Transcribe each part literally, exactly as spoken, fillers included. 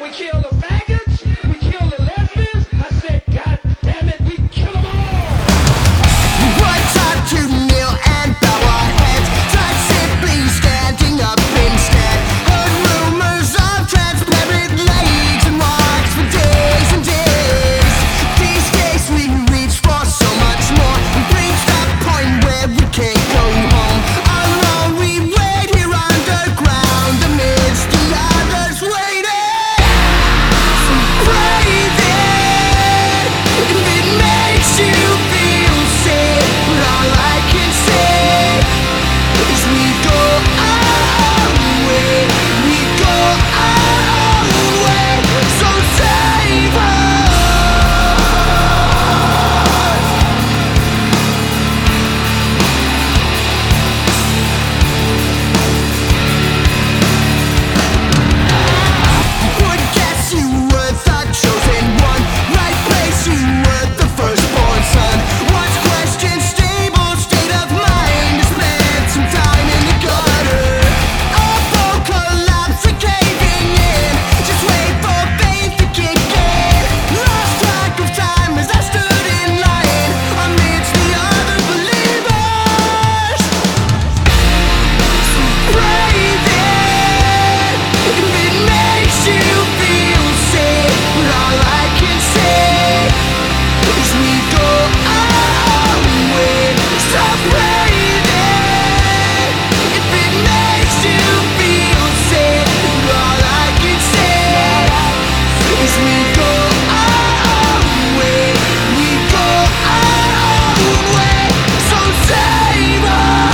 we kill the faggots, we kill the lesbians. I said, God damn it, we kill them all. What time to kneel and bow our heads? Tried simply standing up instead. Heard rumors of transparent legs and walks for days and days. These days we reach for so much more. We reach that point where we can't go home. Alone we wait here underground amidst the others waiting. So breathe in if it makes you feel safe. But all I can say is we go our way, we go our way. So save us. Would guess you were the chosen one. Right place, you were the firstborn son. Once questioned stable state of mind. Spent some time in the gutter. A full collapse and caving in. Just wait for faith to kick in. Lost track of time as I stood in line amidst the other believers. So breathe in if it makes you feel safe. But all I can say is we go our way. So breathe in if it makes you feel safe. But all I can say is we go our way. We go our way. So save us.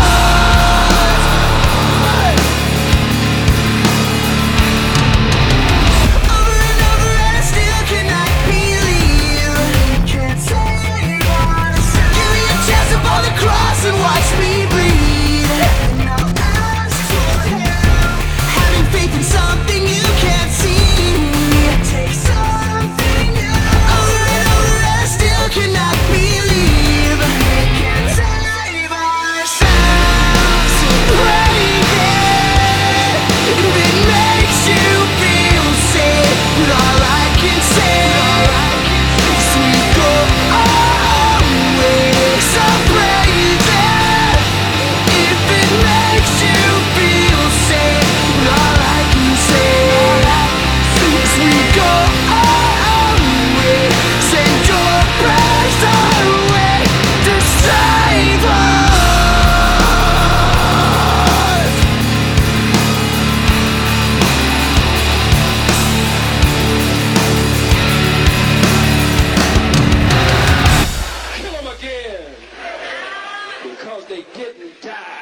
Over and over and I still cannot believe you can't save us. Give me a chance upon the cross and watch me bleed. And I'll ask for help. Having faith in something you can't see. Take something new. Over and over and I still cannot believe you can't save us. So breathe in if it makes you feel safe. But all I can say is we go our way. So breathe in if it makes you feel safe. But all I can say is we go our way. Send your prayers our way to save us. Kill them again. Because they didn't die.